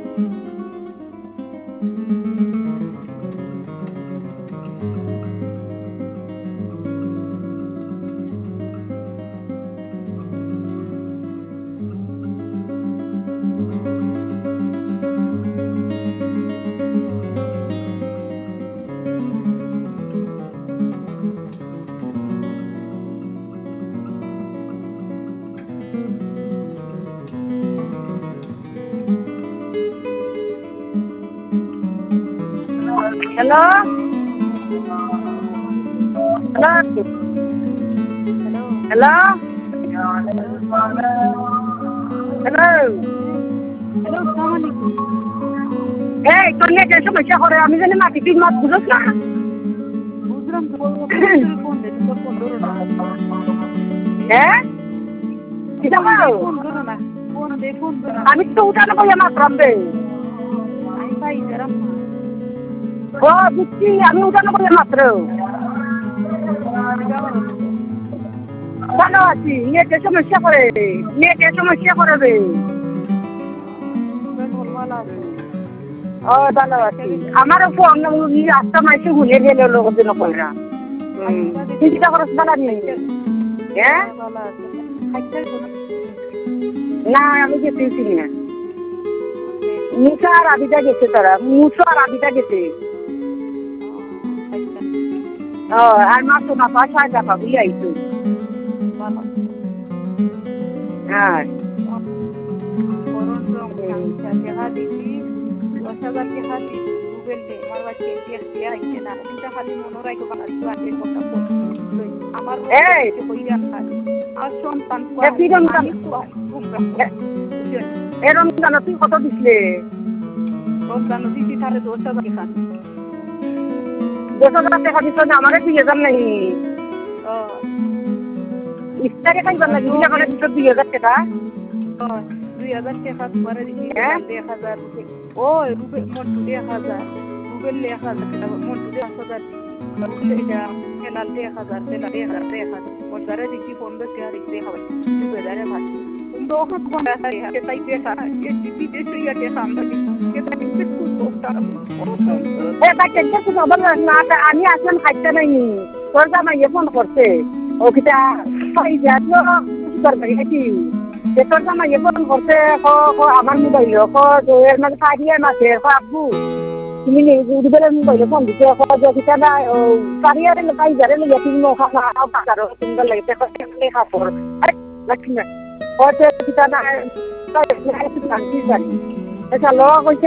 hello hello hello hello এই তোর নেটে সমস্যা করে আমি জানি মাটি তুই মাছ বুঝোস না হ্যাঁ আমি তো উঠানো বলে মাত্রাম রে ও বুঝছি আমি উঠানো বলে মাত্র ভালো আছি নেটে সমস্যা করে রে ও ভালো আছি আমারও ফোন রাস্তা মাইসে ঘুরে গেলে লোকের জন্য কইরা চিন্তা করস ভালো নেই হ্যাঁ না আমি যেতেছি না মুসা আর আবিদা গেছে গেছে ও আর মা তো না পাশা যাবা বুঝে আইতো হ্যাঁ রমজান তুই কত দিছিলে রমজান দিছি তাহলে 10,000 টাকা দিছ না আমারে 2,000 নাই ইফতারে খাইবার লাগি করে দিছ 2,000 টাকা 2,000 টাকা পরে দিছি 1,000 ও রুবেল মন্টু 1,000 রুবেল 1,000 টাকা মন্টু 1,000 এটা হেলাল 1,000 হেলাল 1,000 ওটারে দিছি 15 টাকা দিতে হবে 2,000 ভাত তো কত বড় আছে তাই পেশা এই বিদেশে ইয়াতে সামনে এটা কিন্তু খুব টাকা এটা কেটে তো খবর না আমি আসলাম খাইতে নাই তোর জামাই ফোন করছে ওকিটা পাই যাবো করবে কি তোর জামাই ফোন করছে আমার মোবাইল এর মানে কাটিয়ে মাসে আব্বু তুমি উঠবে মোবাইলে ফোন দিতে কিটা না কারিয়ারে পাই যারে না তুমি খাওয়া বাজারও সুন্দর লাগে খাপড় লক্ষ্মী কিটা না এটা লওয়া কইছে